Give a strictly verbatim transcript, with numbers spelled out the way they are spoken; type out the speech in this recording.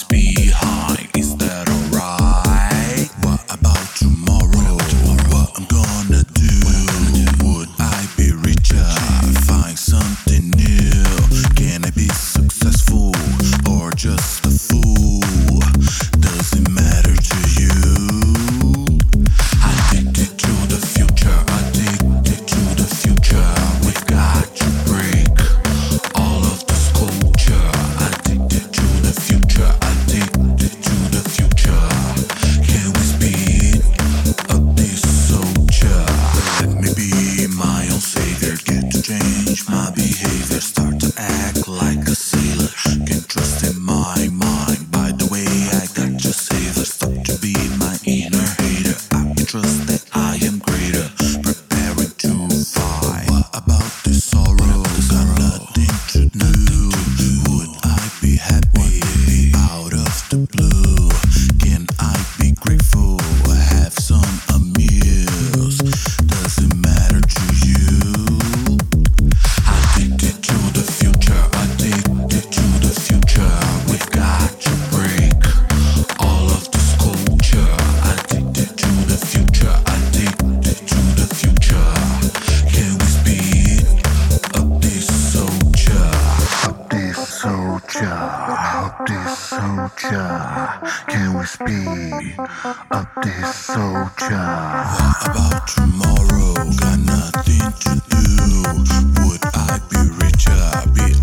behind. Is that alright? What about tomorrow? What I'm gonna do? Would I be richer? Find something new? Can I be successful or just a fool? Does it matter to you? Addicted to the future, addicted to the future. We've got to break all of this culture. Addicted to the future, addicted to the future. Can we speed up this soldier? Let me be my own savior. Get to change my behavior. Start to act like a sailor. Can't trust in my mind. By the way, I got your savior. Stop to be my inner hater. I can trust that I am greater. Preparing to fight. What about this sorrow? Got nothing to do. Would I be happy out of the blue? Can I be grateful? Have some amuse? Does it matter to you? Addicted to the future, addicted to the future. We've got to break all of this culture. Addicted to the future, addicted to the future. Can we speed up this soldier? Up this soldier, up this soldier. Can we speed up this soldier? What about tomorrow? Got nothing to do. Would I be richer? Be